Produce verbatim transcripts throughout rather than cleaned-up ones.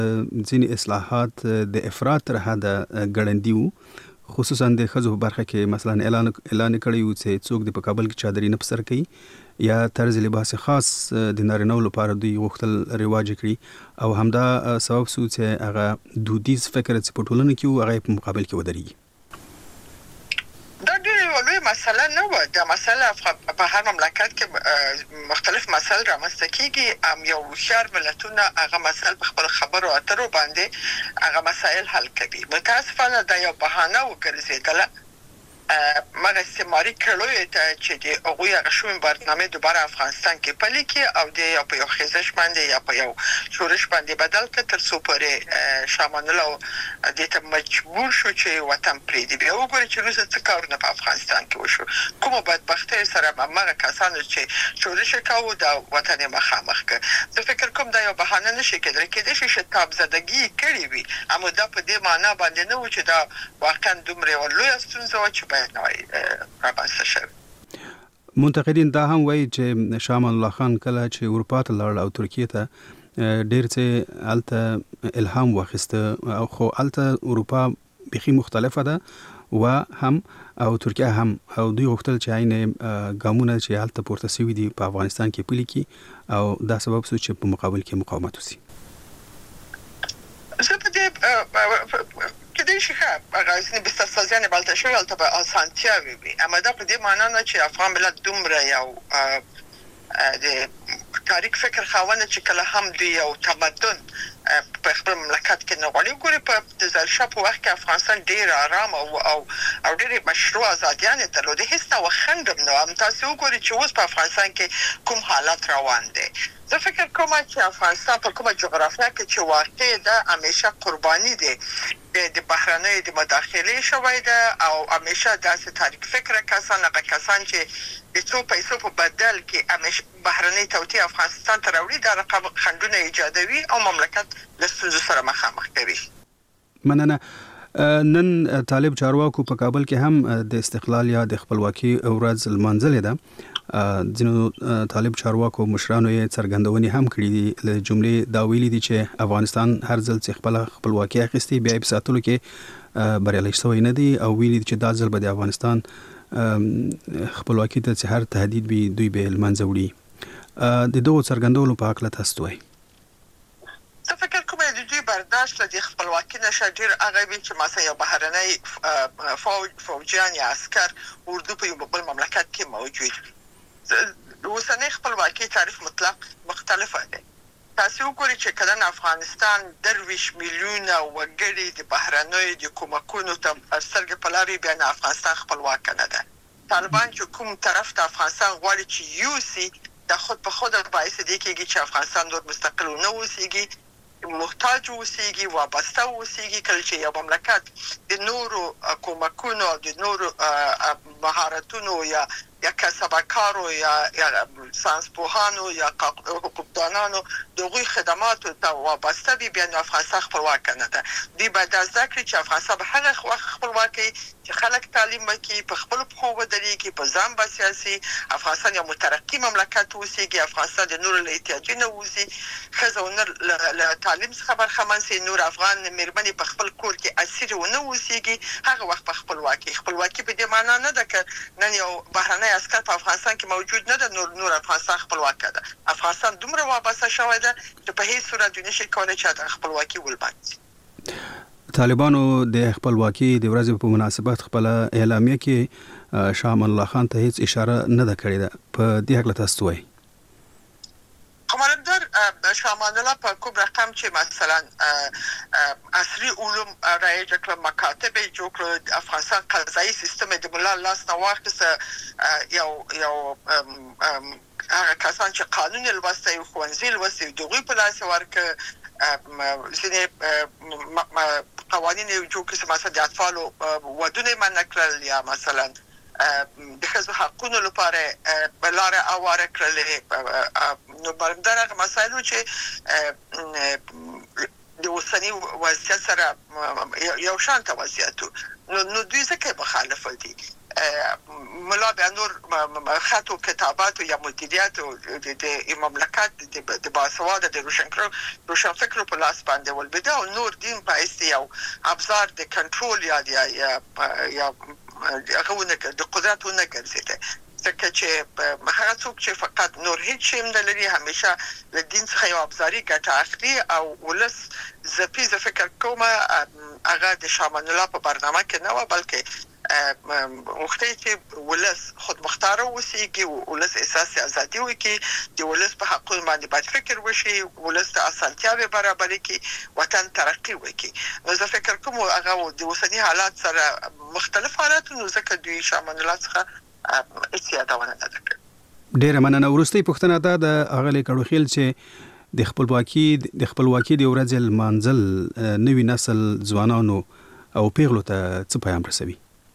ځینې اصلاحات د افراط تر حده ګړندي وو، خصوصا د ښځو په برخه کې مثلا اعلان اعلان کړی وو چې څوک د په کابل کې چادري نه پسر کوي یا طرز لباس خاص د نارینه‌و لپاره دوی غوښتل رواج کړي او همدا سبب سو چې هغه دودیز فکر چې په ټولنه کې وو هغه په مقابل کې ودرېږي. دا ډېره لویه مسله نه وه. دا مسله په هر مملکت کې مختلف مسایل رامنځته کېږي. ام یو هوښیار ملتونه هغه مسایل په خپلو خبرو اترو باندې هغه مسایل حل کوي. متاسفانه دا یو بهانه وګرځېدله مګر استعماري کړیو ته چې د هغوی هغه شومې برنامې دوباره افغانستان کې پلي کړي او د یو په یو خیزش باندې یا په یو شورش باندې بدل کړي تر څو پورې شاه امان الله دې ته مجبور شو چې وطن پرېږدي. بیا وګورئ چې وروسته څه کارونه په افغانستان کې وشو. کومو بدبختیو سره هماغه کسانو چې شورش یې کاوه دا وطن یې مخامخ کړ. زه فکر کوم دا یو بهانه نشي کېدلی. کېدای شي شتاب زدګي یې کړې وي، اما دا په دې معنا باندې نه و چې دا واقعا دومره یوه لویه ستونزه وه چې منتقدین دا هم وایي چې شاه امان الله خان کله چې اروپا ته لاړ او ترکیه ته ډېر څه هلته الهام واخیسته او خو هلته اروپا بیخي مختلفه ده و هم او ترکیه هم او دوی غوښتل چې عین ګامونه چې هلته پورته سوي دي په افغانستان کې پلي کړي او دا سبب سو چې په مقابل کې مقاومت وسي. زه په دې کېدای شي ښه هغه ځینې بسترسازیانې بلته شوي هلته به اسانتیاوې وي، اما دا په دې معنا نه چې افغان ملت دومره یو د تاریخ فکر خاوند چې کله هم دوی یو تمدن په خپل مملکت کې نه غواړي. ګورې په د ظاهرشاه په وخت کې افغانستان ډېر ارام او او او ډېرې مشروع ازادیانې درلودې، هېڅ ډول خنډ هم نه و. هم تاسې وګورئ چې اوس په افغانستان کې کوم حالت روان دی. زه فکر کوم چې افغانستان په کومه جغرافیه کې چې واقع ده همیشه قرباني دی د بهرنیو د مداخلې شوی ده او همیشه داسې تاریخ فکره کسان هغه کسان چې د څو پیسو په بدل کې همیشه بهرنۍ توطیې افغانستان ته راوړي دا رقم خنډونه ایجادوي او مملکت له ستونزو سره مخامخ کوي. مننه. نن طالب چارواکو په کابل کې هم د استقلال یا د خپلواکي ورځ لمانځلې ده. ځینو طالب چارواکو مشرانو یې څرګندونې هم کړې دي. له جملې دا ویلي دي چې افغانستان هر ځل چې خپل خپلواکي اخیستي بیا یې په ساتلو کې بریالی شوی نه دی او ویلي دي چې دا ځل به د افغانستان خپلواکي ته چې هر تهدید وي دوی به لمنځه وړي. د دغو څرګندولو په هکله تاسو څه وایئ؟ زه فکر کوم د دوی برداشت له دې خپلواکي نشه ډېر هغه وي چې مثلا یو بهرنی فوج فوجیان یا عسکر اردو په یو بل مملکت کې موجود وي. اوسنۍ خپلواکي تعریف مطلق مختلفه دی. تاسې وګورئ چې کله افغانستان درویش میلیونه وګړي د بهرنیو د کومکونو ته سترګې په لار وي بیا نه افغانستان خپلواک نه ده. طالبان چې کوم طرف ته افغانستان غواړي چې یوسي دا خود په خود باعث دی کېږي چې افغانستان نور مستقل ونه اوسېږي، محتاج اوسېږي، وابسته اوسېږي. کله چې یو مملکت د نورو کومکونو او د نورو مهارتونو یا یا کسبکارو یا یا ساینسپوهانو یا حقوقدانانو د هغوی خدماتو ته وابسته وي بیا نو افغانستان خپلواک نه ده. دوی باید دا زده کړي چې افغانستان به هغه وخت خپلواک وي چې خلک تعلیم وکړي، په خپلو پښو ودرېږي، په ځان بسیاسي افغانستان یو مترقي مملکت اوسېږي، افغانستان د نورو له احتیاجي نه ووځي، ښځه ونه له تعلیم څخه برخمن سي، نور افغان مېرمنې په خپل کور کې اسیرې ونه اوسېږي، هغه وخت به خپلواکي. خپلواکي په دې معنا نه ده که نن یو بهرنی عسکر په افغانستان کې موجود نه ده نور نور افغانستان خپلواک ده. افغانستان دومره وابسته شوی ده چې په هیڅ صورت دوی نشي کولی چې د خپلواکي ولمانځي. طالبانو د خپلواکي د ورځې په مناسبت خپل اعلامیه کې شاه امان الله خان ته هیڅ اشاره نه ده کړې ده. په دې هکله تاسو وایئ؟ قماندان شاه امان الله په کوم رقم چې مثلا عصري علوم رایج کړل، مکاتب یې جوړ کړل، افغانستان قضایي سیستم د ملا لاس نه واخیسته، یو یو هغه کسان چې قانون یې لوستی وي، ښوونځي یې لوستی وي، د هغوی په لاس یې ورکړه. ځینې قوانین یې جوړ کړي چې مثلا د اطفالو ودونه یې منع کړل یا مثلا د ښځو حقونو لپاره لاره هواره کړلې. نو برګدار هغه مسایلو چې د اوسني وضعیت سره یو شانته وضعیت نو دوی ځکه مخالف دي. ملا به نور خط و کتابات یا مدیریت د مملکت د باسواده د روشنفکر روشنفکر په لاس باندې ول بده او نور دین پایسته یو ابزار د کنټرول یا یا یا هغه د قدرتونه ګرځیده ځکه چې هغه څوک چې فقط نور هیڅ شی نه لري همیشه د دین څخه یو ابزاري ګټه اخلي او ولس زپی ز فکر کومه هغه د شامان الله په برنامه کې نه و بلکې وخت چې ولس خود مختار اوسېږي او ولس احساس ازادي وکړي د ولس په حقوقو باندې باید فکر وشي ولس د اسانتیاوي برابرۍ کې وطن ترقی وکړي نو زه فکر کوم هغه د اوسنی حالات سره مختلف حالات نو ځکه دوی شامان الله څخه استیادونه نه ده. ډیره مننه. ورستۍ پوښتنه ده د اغلی کډو خیل چې د خپلواکي د خپلواکي د ورځ المنزل نوی نسل ځوانانو او پیغلو ته څه پیغام رسوي؟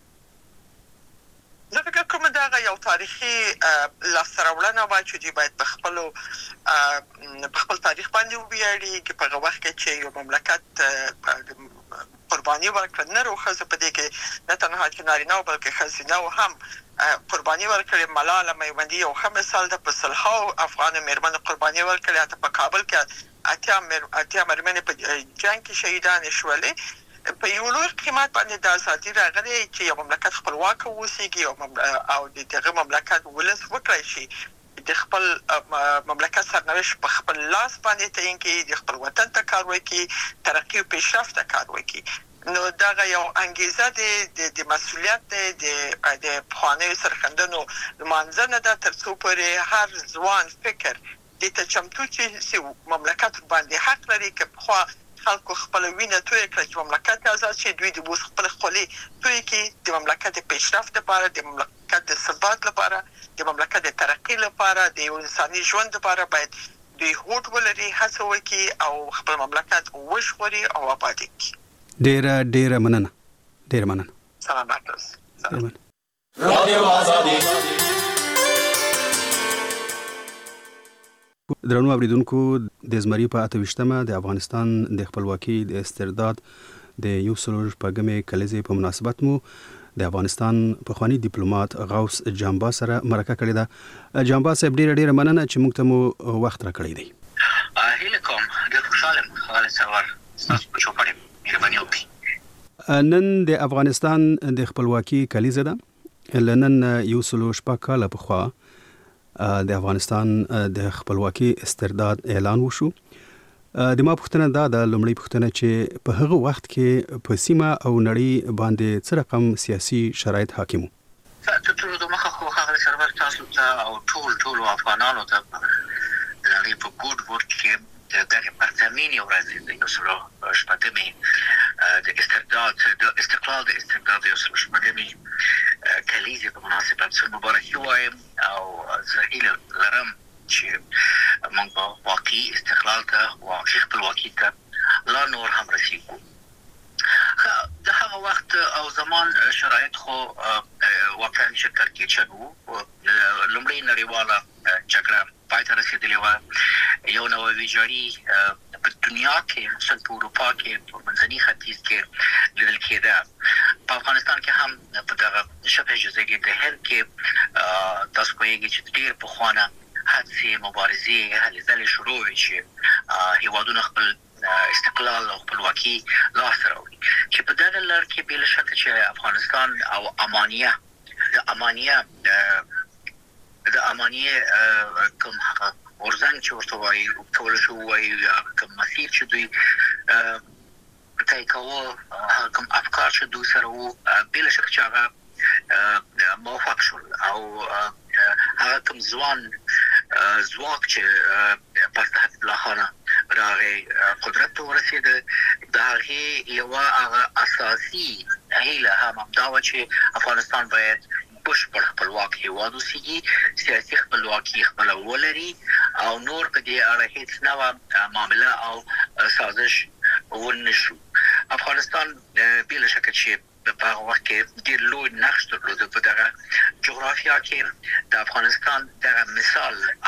زه فکر کوم دا یو تاریخي لاسته راوړنه وه چې دوی باید په خپلو په خپل تاریخ باندې وویاړي چې په هغه وخت کې چې یو مملکت قرباني ورکړه نر او ښځه په دې کې نه تنها چې نارینه او بلکې ښځینه هم قرباني ورکړې. ملاله میوندي یو ښه مثال ده. په سلهاو افغان میرمنو قرباني ورکړې. حتی په کابل کې اتیا اتیا میرمنې په جنګ کې شهیدانې شولې. په یو لوی قیمت باندې د ازادي راغلی چې یو مملکت خپلواک اوسېږي او د دغه مملکت ولس وکړای شي د خپل مملکت سرنوشت په خپل لاس باندې تعیین کړي، د خپل وطن ته کار وکړي، ترقی او پیشرفت ته کار وکړي. نو دا یو انګیزه د د مسؤلیت د د پخوانیو سرښندنو لمانځنه ده ترڅو پورې هر ځوان فکر د ته چمتو چې مملکت باندې حق لري که خو خلکو خپل وینه توی کړي چې مملکت آزاد شي. دوی د بوس خپل خولي توی کړي د مملکت پیشرفت لپاره، د مملکت د ثبات لپاره، د مملکت د ترقی لپاره، د انساني ژوند لپاره باید دوی هوډ ولري، هڅه وکړي او خپل مملکت وژغوري او آباد کړي. ډیره ډیره مننه. ډیره مننه. سلامات اوسئ. رادیو آزادي. درنو اوریدونکو، د زمری په اته ویشتمه د افغانستان د خپلواکۍ د استرداد د یو سلو شپږمې کلیزې په مناسبت مو د افغانستان پخوانی ډیپلوماټ غوث جامبا سره مرکه کړې ده. جامبا صاحب ډیره ډیره مننه چې موږ ته مو وخت راکړی دی. هیله کوم ډیر خوشاله یم خالد سوار تاسو په چوپړې مهرباني وکړئ. نن د افغانستان د خپلواکۍ کلیزه ده. لنن یو سلو شپږ کاله پخوا د افغانستان د خپلواکۍ استرداد اعلان وشو. د ما پوښتنه دا ده، لومړی پوښتنه چې په هغه وخت کې په سیمه او نړۍ باندې څه رقم سیاسي شرایط حاکم وو؟ تر ټولو د مخه خو هغه سرور تاسو ته او ټول ټول افغانانو ته د نړۍ په ګډ ورک کې د دغه پرتمینی ورځ د یو سلو شپږمې د استرداد د استقلال د استرداد یو سلو شپږمې کلیزې په مناسبت سره مبارکي وایم او زه هیله لرم چې موږ به واقعي استقلال ته او خپلواکي ته لا نور هم رسیږو. د هغه وخت او زمان شرایط خو واقعا شکر کې چلو. لومړی نړیواله جګړه پای ته رسېدلې وه. یو نوی ویجاړي په دنیا کې خصوصا په اروپا کې په منځني ختیځ کې لیدل کېده. په افغانستان کې هم په دغه شبه جزیره د هند کې تاسو پوهیږئ چې ډېر پخوانه هڅې مبارزې هلې ځلې شروع وې چې هېوادونه خپل استقلال او خپلواکي لاسته راوړي. چې په دغه لړ کې بې شکه چې افغانستان او امانیه د امانیه د امانیه کوم هغه ورزنګ چې ورته وایي کول شو وایي یا کوم مسیر چې دوی طی کوه کوم افکار چې دوی سره وو بې شکه چې هغه موفق شول او هغه کوم ځوان ځواک چې پس د حبیب الله خان راغی قدرت ته ورسېده، د هغې یوه هغه اساسي هیله هم همدا وه چې افغانستان باید بشپړ خپلواک هېواد اوسېږي، سیاسي خپلواکي خپله ولري او نور په دې اړه هېڅ نوه معامله او سازش ونه شو. افغانستان بې شکه چې په هغه وخت کې ډېر لوی نقش درلوده په دغه جغرافیا کې. د افغانستان دغه مثال او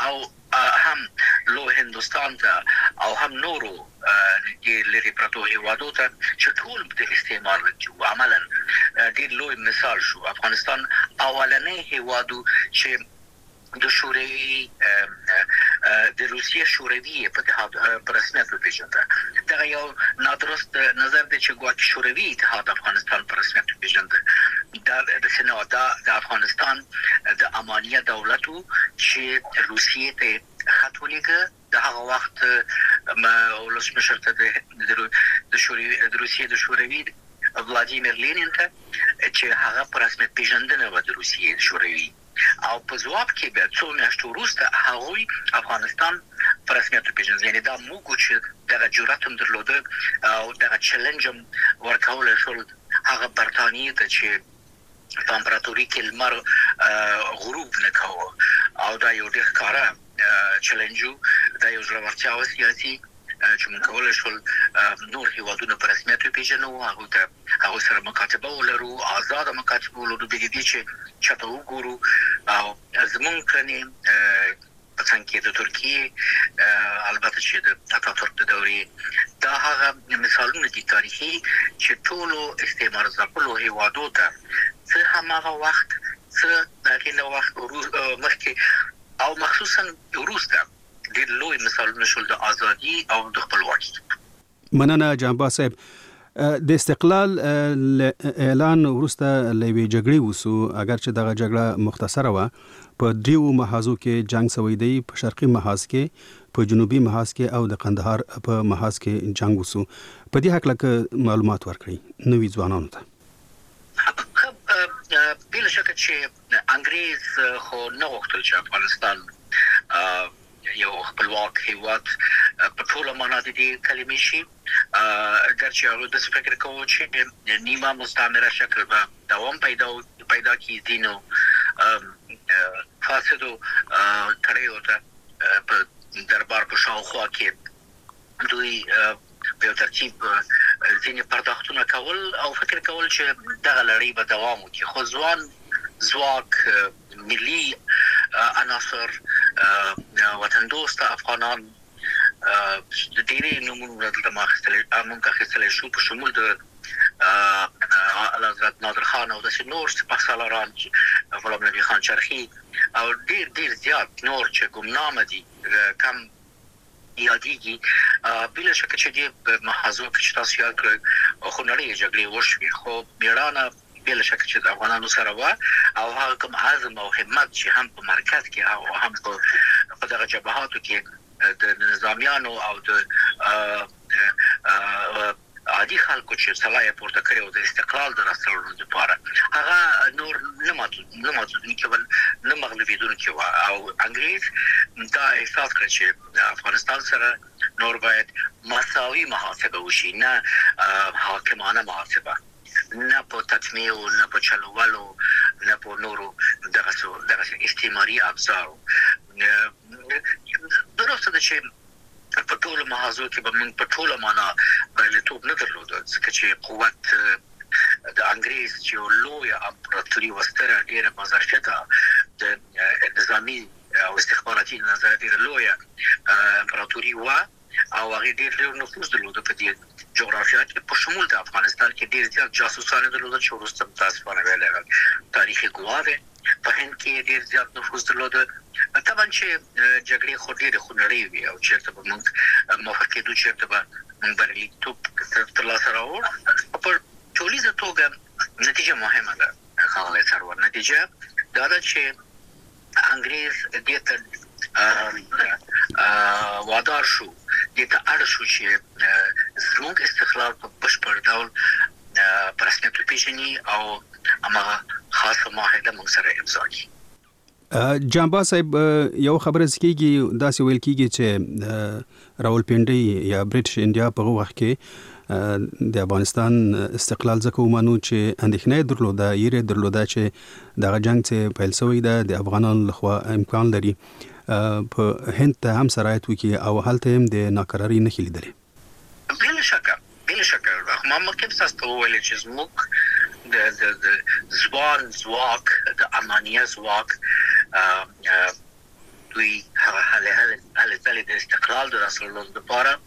هم لو هندوستان ته او هم نورو د لری پروتو هیوادو ته چې ټول د استعمار او عملا د لوی مثال شو. افغانستان اولنې هیوادو چې د شوروي د روسیې شوروي په اتحاد پر رسمیت وپیژنده. دا یو نادرست نظر دی چې ګواکې شوروي اتحاد افغانستان پر رسمیت وپیژنده. دا د سینا دا د افغانستان د امانیه دولتو چې روسیې ته خط ولیکه د هغه وخت ما ولسمشر ته د شوروي د روسیې د شوروي ولادیمیر لینین ته چې هغه پر رسمیت پیژندنه و د روسیې شوروي او په ځواب کې به څو میاشتې وروسته هغوی افغانستان په رسمیت وپیژني. یعنې دا موږ چې دغه جرأت هم درلوده او دغه چلنج هم ورکولی شول هغه برټانیې ته چې په امپراتوري کې لمر غروب نه کوه او دا یو ډېر ښکاره چلنج و. دا یو زړورتیا وه سیاسي چې موږ کولی شول نور هیوادونه په رسمیت وپیژنو، هغوی ته هغوی سره مکاتبه ولرو، آزاده مکاتبه ولرو، د دې چې چاته وګورو. او زموږ کړنې په څنګ کې د ترکیې البته چې د اتاتورک د دورې دا هغه مثالونه دي تاریخي چې ټولو استعمار ځپلو هیوادو ته څه هماغه وخت څه د هغې نه وخت مخکې او مخصوصا وروسته ډېر لوی مثالونه شول د ازادي او د خپلواکۍ. مننه جانباز صاحب. د استقلال اعلان وروسته لوي جګړې وسو، اگر چې دغه جګړه مختصره وه په دریو محاذو کې جنگ سوی دی، په شرقي محاذ کې، په جنوبي محاذ کې او د قندهار په محاذ کې جنگ وسو. په دې حق لکه معلومات ورکړي نوي ځوانانو ته. بلا شک چې انګريز خو نه غوښتل چې افغانستان یو خپلواک هیواد په ټوله معنا د دې کلمې شي. ګرچې هغوی داسې فکر کوو چې نیمه مستعمره شکل به دوام پیدا پیدا کړي، ځینو فاسدو کړیو ته په دربار په شاوخوا کې دوی په یو ترتیب ځینې پرداختونه کول او فکر کول چې دغه لړۍ به دوام وکړي. خو ځوان ځواک ملي عناصر وطن دوست افغانان د ډېرې نومونه دلته موږ اخیستلی شو په شمول د اعلیحضرت نادر خان او داسې نور سپه سالاران غلام نبي خان چرخي او ډېر ډېر زیات نور چې ګمنامه دي کم یادېږي. بلا شکه چې دې محاذو کې چې تاسو یاد کړئ خو نړۍ جګړې وشوې، خو مېړانه بلا شک چې د افغانانو سره و او هغه کوم عزم او همت چې هم په مرکز کې او هم په دغه جبهاتو کې د نظامیانو او د عادي خلکو چې سلای پورته کړی او د استقلال د راسره لپاره هغه نور نه ماتو نه ماتودونکي ول نه مغلوبېدونکي و. او انګريز دا احساس کړ چې افغانستان سره نور باید مساوي محاسبه وشي، نه حاکمانه محاسبه، نه په تطمیع او نه په چلولو نه په نورو دغه دغه استعماري ابزارو. درسته ده چې په ټولو محاذو کې به موږ په ټوله معنا بریالیتوب نه درلوده، ځکه چې قوت د انګريز چې لویه امپراتوري وه، ستره ډېره بازرچته د نظامي او استخباراتي نظر ډېره لویه امپراتوري وه او هغې ډېر ډېر نفوذ درلوده په دې جغرافیا کې، په شمول د افغانستان کې ډېر زیات جاسوسان درلودل چې وروسته متاسفانه ویلی تاریخي ګواه دی. په هند کې ډېر زیات نفوذ درلوده. طبعا چې جګړې خو ډېرې خونړۍ وي او چېرته به موږ موفق کېدو، چېرته به موږ بریالیتوب ترلاسه راوړو. په ټولیزه توګه نتیجه مهمه ده ښاغلی سرور. نتیجه دا ده چې انګريز دې ته وادار شو، دې ته اړ شو چې زموږ استقلال په بشپړ ډول په رسمیت وپېژني او هماغه خاصه معاهده موږ سره امضا کړي. جانباز صاحب، یو خبره کېږي داسې ویل کېږي چې راولپنډۍ یا برټش انډیا په هغه وخت کې د افغانستان استقلال ځکه ومنو چې اندېښنه درلوده، یېرې درلوده چې دغه جنګ چې پیل شوی ده د افغانانو لخوا امکان لري په هند ته هم سرایت وکړي او هلته هم د ناکراري نښې لیدلې. بلا شکه بلا شکه ما مخکې تاسو ته وویل چې زموږ د د ځوان ځواک د امانیه ځواک دوی هغه هله هله هله ځلې د استقلال د رسولو لپاره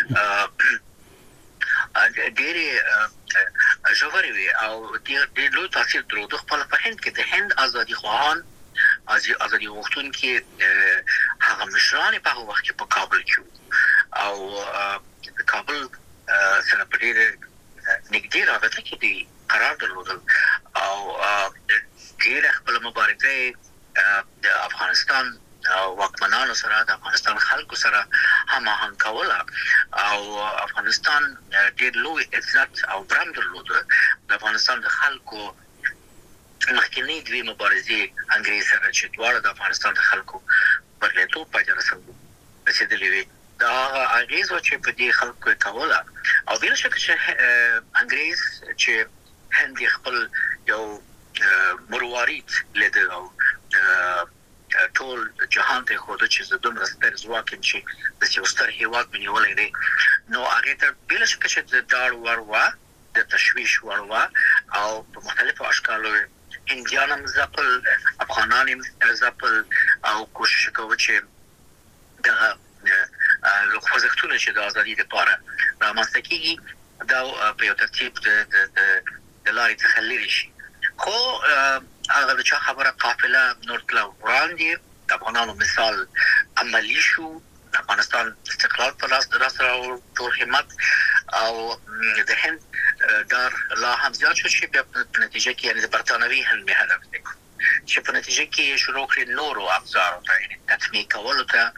ډېری ژورې وي او ډېر لوی تاثیر درلود خپل په هند کې د هند ازادي خواهان ازادي غوښتونکي هغه مشران په هغه وخت کې په کابل کې او د کابل سره په ډېر نږدې رابطه کې دي قرار درلودل او ډېر خپل مبارزه د افغانستان واکمنانو سره د افغانستان خلکو سره هماهنګ کوله او افغانستان ډېر لوی عزت او برند درلود د افغانستان د خلکو مخکنی دوی مبارزې انګریز سره چې دواړه د افغانستان د خلکو برلیتوب پاتې رسېدل رسېدلې وي دا انګریز چې په دې خلکو کوله او بل شک چې انګریز چې هند خپل یو مروارید لیدل او ټول جهان ته خو د چې دومره ستر ځواک چې د یو ستر هیواد بنیولې دي نو هغه ته بل شک چې د دار وروا د تشویش وروا او په مختلفو اشکالو هندیانم زپل افغانانم زپل او کوشش کوي چې د خوځښتونه چې د ازادي لپاره رامنځته کیږي دا په یو ترتیب د د لارې څخه لري شي خو هغه د چا خبره قافله نورتلا وړاندې د افغانانو مثال عملی شو افغانستان استقلال پر لاس درسره او ټول همت او د هند دار لا هم زیات شو چې په نتیجه کې یعنی د برتانوي هند به هدف دی چې په نتیجه کې شروع کړي نورو افزارو ته یعنی تطمیع کولو ته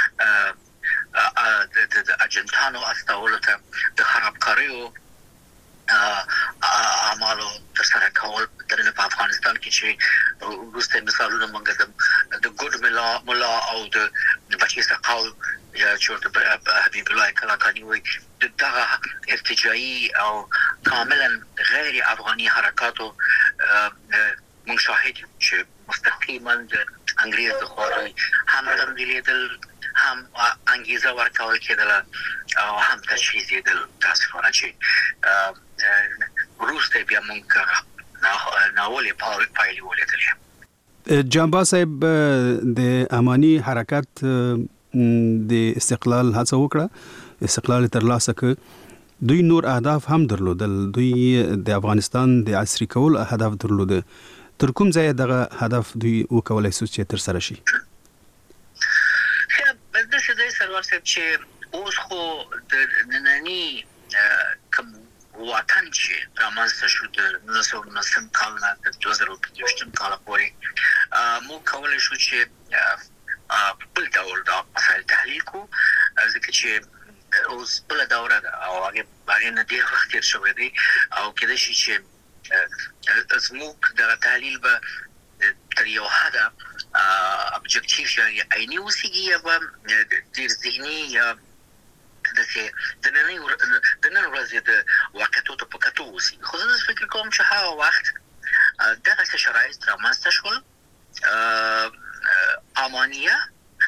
د اجنټانو استولو ته د خرابکاریو اعمالو ترسره کول د افغانستان کې چې وروسته مثالونه موږ د ګډ ملا ملا او د بچی سقاو یا چې د حبیب الله کلاکانی وي دغه ارتجاعي او کاملا غیر افغاني حرکاتو موږ شاهد چې مستقیما د انګریز د خوري هم تمدیدل هم انګیزه ورکول کېدل او هم تشویق کېدل تاسفانه چې وروسته بیا موږ ناولې پایلې ولیدلې جانبا صاحب د امانی حرکت د استقلال هڅه وکړه استقلال ترلاسه کړ دوی نور اهداف هم درلودل دوی د افغانستان د عصري کول هدف درلود تر کوم ځای دغه هدف دوی وکولای شو چې تر سره شي د څه د سرور صاحب چې اوس خو د نننی کوم وطن چې رامنځته شو د نولس سوه نولسم کال نه تر دوه زره پنځوستم کال پورې مو کولای شو چې بل ډول دا مسایل تحلیل کو ځکه چې اوس بل دوره او هغه باندې نه ډیر وخت تیر شوی دی او کله چې زموږ د تحلیل به تر یو حده ابجکټیو یا عیني اوسېږي یا ډیر ذهني یا دغه د نن د نن ورځې د واقعیتو په کتو اوسېږي خو زه فکر کوم چې هغه وخت دغه شرایط رامنځته شول امانیه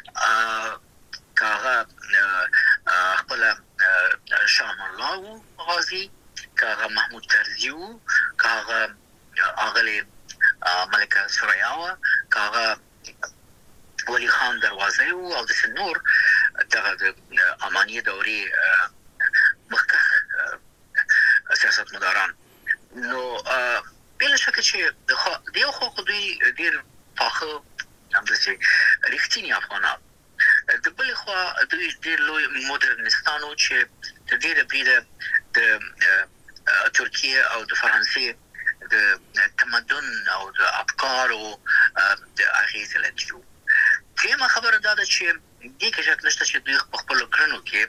کاغه خپل شاه الله غازی کاغه محمود طرزیو کاغه اغلی ملکه سوریاوه کاغه ولی خان دروازه او د نور دغه د امانیه دوري مخکخ سیاست مداران نو بل شک چې د یو خو دوی ډیر فاخه همداسې رښتینی افغانان د بل خو دوی ډیر لوی مدرنستانو چې د ډیره بریده د ترکیه او د فرانسې د تمدن او د افکار او د اغیز لري کله خبره ده چې دې کې شک نشته چې دوی په خپل کړنو کې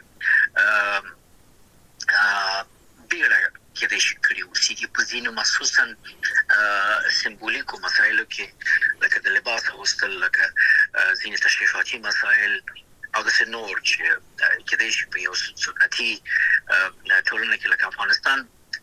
ډیره کې د شکرې ورسېږي په ځینو مخصوصا سمبولیکو مسایلو کې لکه د لباس اغوستل لکه ځینې تشریفاتي مسایل او د نور چې کې د شي په یو سنتي ټولنه کې لکه افغانستان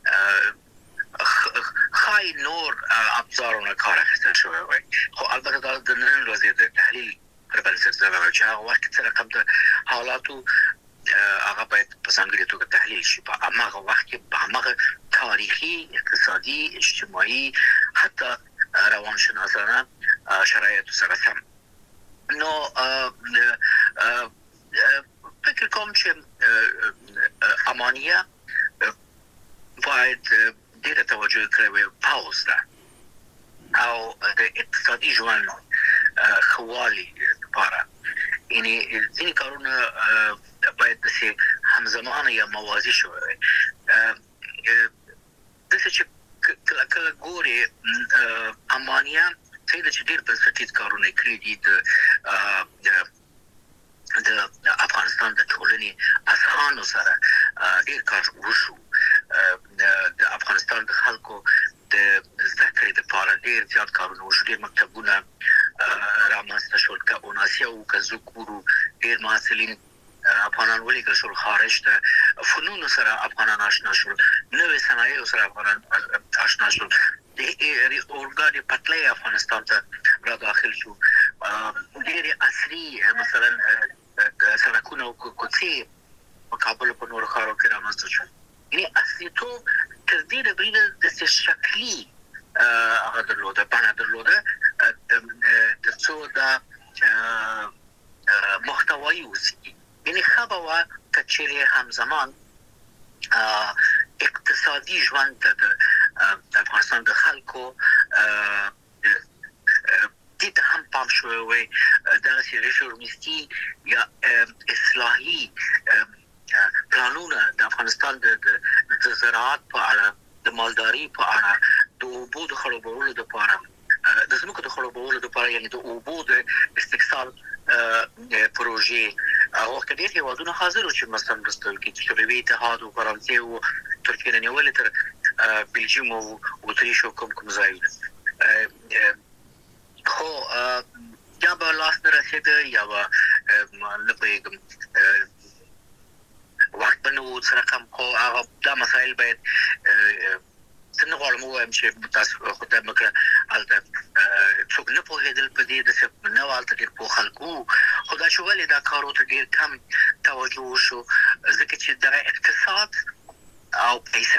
خای نور ابزارونه کار اخیستل شوی وي خو البته دا د نن ورځې د تحلیل پر بنسټ زموږ چې هغه وخت سره کوم د حالاتو هغه باید په څنګه توګه تحلیل شي په هغه وخت کې په هغه تاریخي اقتصادي اجتماعي حتی روانشناسانه شرایط سره سم نو فکر کوم چې امانیه باید ډېره توجه کړې پاوز ده او د اقتصادي ژوند خوالي لپاره یعنی ځینې کارونه باید داسې همزمانه یا موازي شوی داسې چې کله کله ګورې امانیه څه د چې ډېر بنسټیز کارونه کړي دي د افغانستان د ټولنې اذهانو سره ډېر کار وشو د افغانستان د خلکو د زده کړې لپاره ډېر زیات کارونه وشو ډېر مکتبونه رامنځته شول که اوناسیا او که ذکورو ډېر محصلین افغانان ولېږل شول خارج ته فنونو سره افغانان آشنا شول نوې صنایعو سره افغانان آشنا شول د اورګاډي پټلۍ افغانستان ته را داخل شو ډېرې عصري مثلا سړکونه او کوڅې په کابل په نورو ښارو کې رامنځته شول یعنې اصلیتوب تر دې ډېره داسې شکلي هغه درلوده بڼه درلوده تر څو دا محتوایي اوسي یعنې ښه به وه که چیرې همزمان اقتصادي ژوند ته د افغانستان د خلکو دې ته هم پام شوی وی دغسې ریفورمیستي یا اصلاحي پلانونه د افغانستان د زراعت په اړه د مالداري په اړه د اوبو د خړوبولو لپاره د ځمکو د خړوبولو لپاره یعنې د اوبو د استکثار پروژې او که ډېر هېوادونه حاضر وو چې مثلا مرسته وکړي چې شوروي اتحاد و فرانسې و ترکیې نه نیولې تر بلجیم او اتریش او کوم کوم ځایونه خو یا به لاس نه رسېده یا به نه پوهېږم وخت به نه و سره کم خو هغه دا مسایل باید زه نه غواړم ووایم چې تاسو خدای مه کړه هلته څوک نه پوهېدل په دې داسې نه وه هلته ډېر پوه خلک وو خو دا چې ولې دا کارو ته ډېر کم توجه وشو ځکه چې دغه اقتصاد او پیسه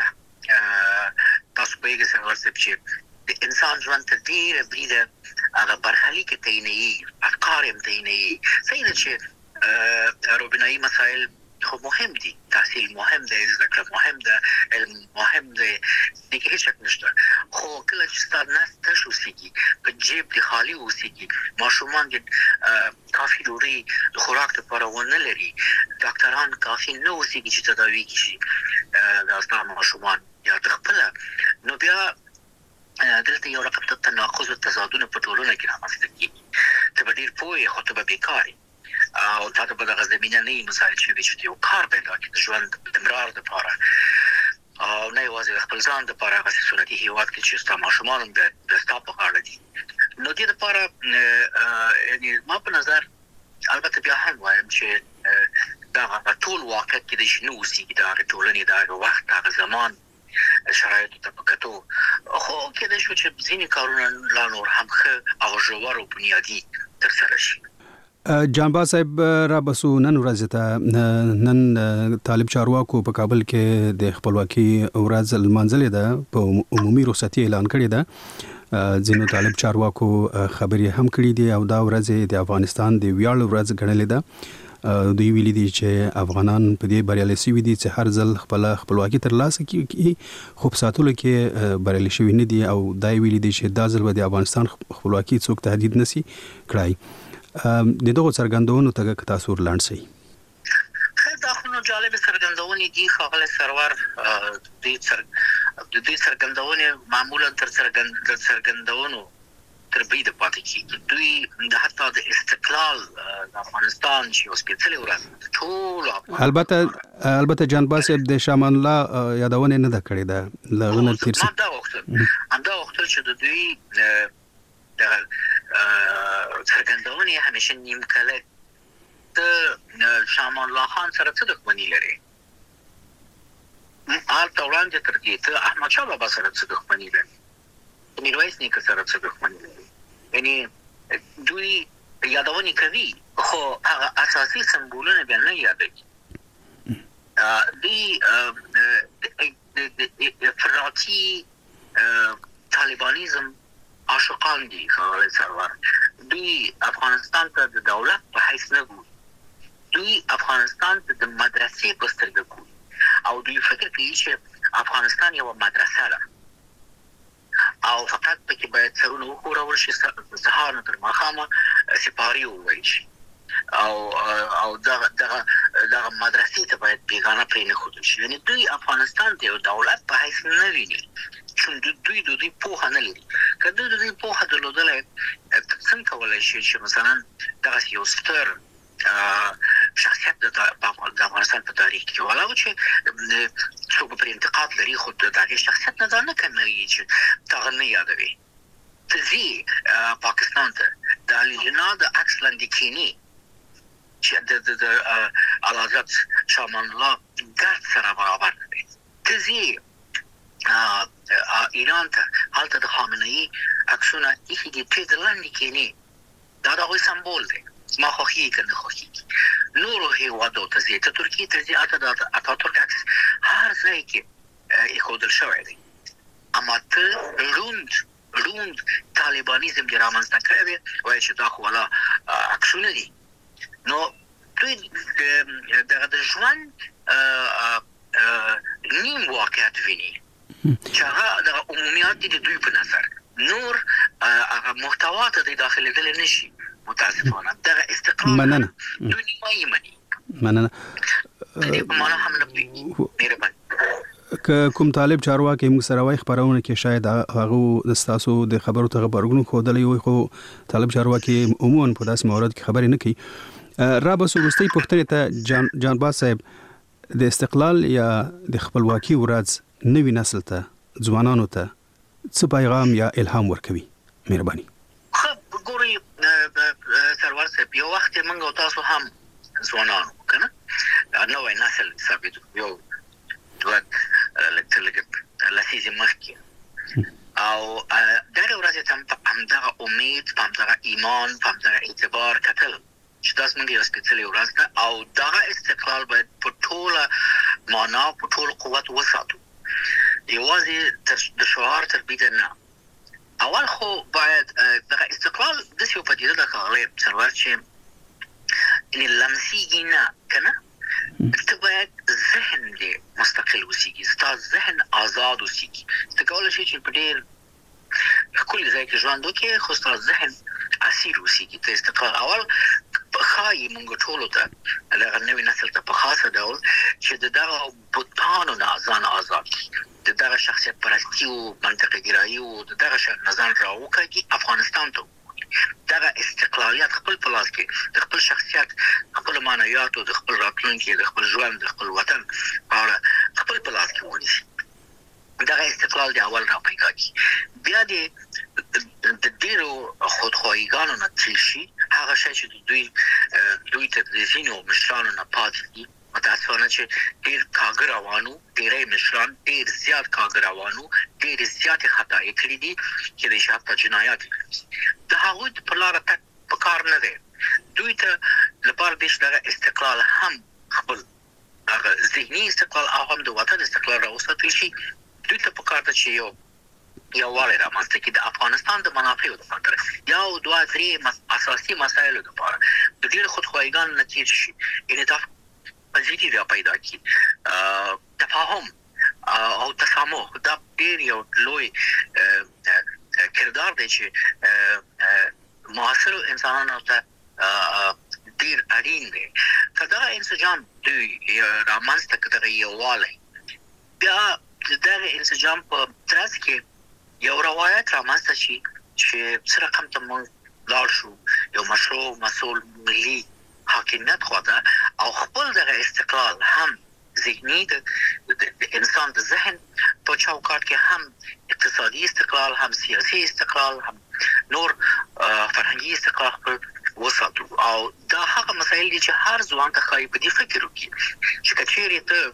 تاسو پوهېږئ سرور صاحب چې د انسان ژوند ته ډېره بریده هغه برخلیک تعینوي افکار یې هم تعینوي صحیح ده چې روبینایي مسایل خو مهم دي تحصیل مهم دی زده کړه مهم ده علم مهم دی دې کې هېڅ شک نشته خو کله چې ستا نس تش اوسېږي په جیب دې خالي اوسېږي ماشومان دې کافي ډوډۍ د خوراک لپاره ونه لري ډاکټران کافي نه اوسېږي چې تداوي کړي دا ستا ماشومان یا د خپله نو بیا دلته یو رقم ته تناقض او تضادونه په ټولنه کې رامنځته کېږي ته به ډېر پوه یې خو ته به بېکار یې او تا ته به دغه زمینه نه وي مساعد شوي چې یو کار پیدا کړي د ژوند د امرار دپاره او نه یوازې د خپل ځان دپاره هغسې سنتي هېواد کې چې ستا ماشومان هم د ستا په غاړه دي نو دې دپاره یعنې ما په نظر البته بیا هم وایم چې دغه ټول واقعیت کېدای شي نه اوسېږي د هغې ټولنې د هغه وخت د هغه زمان شرایطو ته په کتو خو کېدای شو چې ځینې کارونه لا نور هم ښه او ژور او بنیادي ترسره شي جانباز صاحب را بسو نن ورځ ته نن طالب چارواکو په کابل کې د خپلواکي ورځ لمانځلې ده په عمومي رخصتي اعلان کړې ده ځینو طالب چارواکو خبرې هم کړې دي او دا ورځ د افغانستان د ویاړ ورځ ګڼلې ده دوی ویلي دي چې افغانان په دې بریالي شوي دي چې هر ځل خپل خپلواکي ترلاسه کړي خو په ساتلو کې بریالي شوي نه دي او دا ویلي دي چې دا ځل به د افغانستان خپلواکي څوک تهدید نشي کړای د دغه څرګندونو ته که تاسو ورلاند شئ دا خو نو جالب څرګندونې دي ښاغلی سرور د دې څرګندونې معمولا تر څرګندونو تر بریده پاتې کېږي دوی د حتی د استقلال د افغانستان چې یو سپېڅلې ورځ ټولو البته البته جانباز صاحب د شاه الله یادونه نه ده کړې ده له هغه نه تېر شي همدا غوښتل همدا غوښتل چې د دوی دغه څرګندونې همیشه نیم کله د شاه الله خان سره څه دښمني لري هلته وړاندې تر دې ته احمدشاه بابا سره څه دښمني لري میرویس نیکه سره څه دښمني لري یعنې دوی یادونې کوي خو هغه اساسي سمبولونه بیا نه یادوي دوی د افراطي طالبانیزم عاشقان دي ښاغلی سرور دوی افغانستان ته د دولت په حیث نه ګوري، دوی افغانستان ته د مدرسې په سترګه ګوري او دوی فکر کوي چې افغانستان یو مدرسه ده او فقط پکې باید سرونه وښورول شي، سهار نه تر ماښامه سپارې وویل شي او او دغه دغه دغه مدرسې ته باید بیګانه پرې نه ښودل شي. یعنې دوی افغانستان ته یو دولت په حیث نه ویني، چې دوی د دوی پوهه نه لري. که دوی د دوی پوهه درلودلی څنګه کولی شي چې مثلا دغسې یو ستر شخصیت د افغانستان په تاریخ کې ولاو چې څوک پر انتقاد لري خو د هغې شخصیت نه دا نه کموي چې دغه نه یادوي. ته ځې پاکستان ته د علي جناح د عکس لاندې کښېنې چې د اعلیحضرت شاه امان الله ګرد سره برابر نه دی. ته ځې ایران ته، هلته د خامنه‌ای عکسونه ایښي دي، ته د لاندې کښېنې، دا د هغوی سمبول دی. ما خوښېږي که نه خوښېږي. نورو هېوادو ته ځې، ته ترکیې ته ځې، هلته د اتاتورک عکس هر ځای کې ایښودل شوی دی. اما ته روند روند طالبانیزم دې رامنځته کړی دی، وایي چې دا خو والا عکسونه دي. نو دوی دغه د ژوند نیم واقعیت ویني چې هغه دغه عمومیات دي د دوی په نظر، نور هغه محتوا ته د داخلېدلی نه شي. متاسفانه دغه استقلال مننه دوی نیمایي مني، مننه د دې په معنا هم نه پوهېږي. مهرباني. که کوم طالب چارواکي موږ سره وایي خبرونه کې شاید هغه ستاسو د خبرو ته غبرګون ښودلی وي، خو طالب چارواکي عموما په داسې مورد کې خبرې نه کوي. را به وروستۍ پوښتنې ته جان جانباز صاحب، د استقلال یا د خپلواکي ورځ نوي نسل ته، ځوانانو ته څه پیغام یا الهام ورکوي؟ مهرباني. ګورئ سرور صاحب، یو وخت موږ او تاسو هم ځوانان وو که نه، نوی نسل ثابت یو دوه لږ لسیزې مخکې، او دغې ورځې ته په همدغه امید، په همدغه ایمان، په همدغه اعتبار کتل چې دا زموږ یوه سپېڅلې ورځ ده او دغه استقلال باید په ټوله معنا، په ټول قوت وساتو، یوازې د شعار تر بیده نه. اول خو باید دغه استقلال داسې یو پدیده ده ښاغلی سرور چې لمسیږي نه که نه، ته باید ذهن دې مستقل اوسیږي، ستا ذهن آزاد اوسیږي. ته کولی شې چې په ډېر ښکلي ځای کې ژوند وکړې، خو ستا ذهن اسیر اوسیږي. ته استقلال اول ښایي موږ ټولو ته، دغه نوي نسل ته په خاصه ډول چې د دغه بوتانو نه ځان آزاد کړي، د دغه شخصیت پرستي او منطقه ګرایي او د دغه شی نه ځان راوکاږي، افغانستان ته دغه استقلالیت خپل په لاس کې، د خپل شخصیت، خپل معنویاتو، د خپل راتلونکي، د خپل ژوند، د خپل وطن په اړه خپل په لاس کې ونیسي. دغه استقلال د اول را پیدا کړي، بیا د د ډېرو خودخواهیګانو نه تېر شي. هغه شی چې دوی دوی ته د ځینو مشرانو نه پاتې دي، متاسفانه چې ډېر کاږه روان وو، ډېری مشران ډېر زیات کاږه روان وو، ډېرې زیاتې خطايي کړي دي چې د شاته جنایات د هغوی په لاره تګ په کار نه دی. دوی ته لپاره دې دغه استقلال هم خپل هغه ذهني استقلال او هم د وطن استقلال راوساتل شي. دوی ته په کار ده چې یو یووالی رامنځته کړي د افغانستان د منافعو دپاره، یو دوه درې اساسي مسایلو دپاره د ډېرو خودخواهیګانو نه تېر شي، انعطاف پذیري را پیدا کړي، تفاهم او تسامح. دا ډېر یو لوی کردار دی چې معاصرو انسانانو ته ډېر اړین دی. که دغه انسجام دوی رامنځته کړي، دغه یووالی، بیا د دغه انسجام په ترڅ کې یو روایت رامنځته شي چې څه رقم ته موږ لاړ شو، یو مشروع مسؤل ملي حاکمیت خواته، او خپل دغه استقلال هم ذهني د انسان د ذهن په چوکاټ کې، هم اقتصادي استقلال، هم سیاسي استقلال، هم نور فرهنګي استقلال خپل وساتو. او دا هغه مسایل دي چې هر ځوان ته ښایي په دې فکر وکړي چې که چیرې ته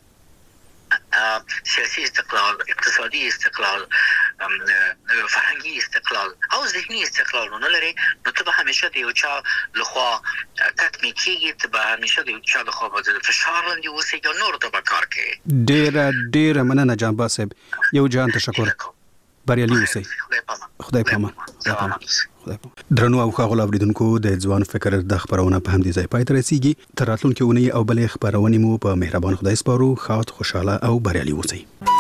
سیاسي استقلال، اقتصادي استقلال، فرهنګي استقلال او ذهني استقلال نه لري، نو ته به همیشه د یو چا لخوا تطمیع کېږي، ته به همیشه د یو چا لخوا به د فشار لاندې اوسېږي او نورو ته به کار کوي. ډېره ډېره مننه جانباز صاحب، یو جان تشکر. بریالي اوسئ. خدای پامان. خدای پامان. سلامات اوسئ. درنو او ښاغلو اوریدونکو د ځوان فکر د خبرونه په همدې ځای پای ته رسیږي. تر راتلونکي اونۍ او بلې خبرونه مو په مهربان خدای سپارو. ښاد، خوشاله او بریالي اوسئ.